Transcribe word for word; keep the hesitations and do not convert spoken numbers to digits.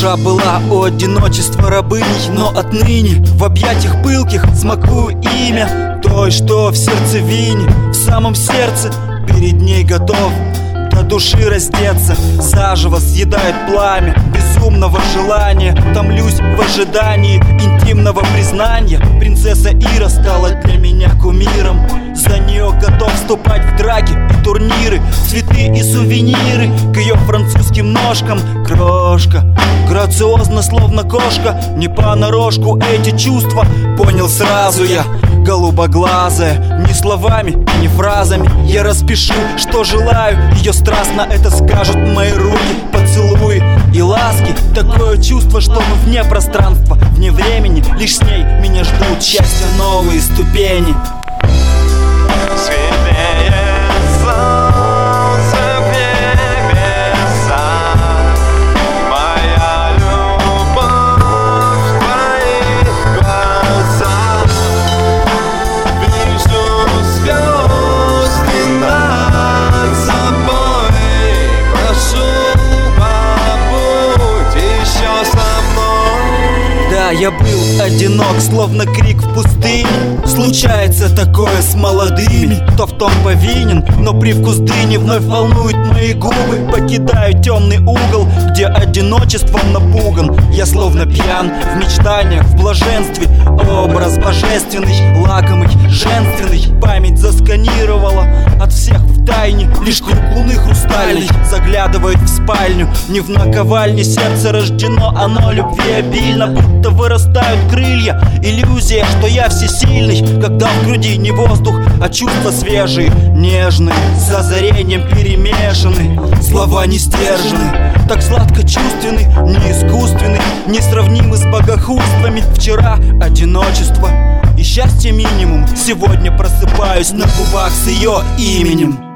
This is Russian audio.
Душа была у одиночества рабыней, но отныне в объятиях пылких смакую имя той, что в сердцевине, в самом сердце перед ней готов до души раздеться. Заживо съедает пламя безумного желания. Томлюсь в ожидании интимного признания. Принцесса Ира стала для меня кумиром. За нее готов вступать в драки и турниры, цветы и сувениры к ее французским ножкам. Крошка, грациозно, словно кошка, не понарошку эти чувства понял сразу я. Голубоглазая, ни словами, ни фразами я распишу, что желаю. Ее страстно это скажут мои руки, поцелуи и ласки. Такое чувство, что мы вне пространства, вне времени. Лишь с ней меня ждут счастья новые ступени. Я был одинок, словно крик в пустыне. Случается такое с молодыми. Кто в том повинен, но привкус дыни вновь волнует мои губы. Покидаю темный угол, где одиночеством напуган. Я словно пьян в мечтаниях, в блаженстве. Образ божественный, лакомый, женственный. Память засканировала от всех в тайне. Лишь круг луны хрустальный заглядывает в спальню. Не в наковальне сердце рождено, оно любви обильно, будто вырастают крылья. Иллюзия, что я всесильный, когда в груди не воздух, а чувства свежие, нежные, с озарением перемешаны. Слова не стержены, так сладко чувственны, не искусственны, несравнимы с богохульствами. Вчера одиночество и счастье минимум. Сегодня просыпаюсь на губах с ее именем.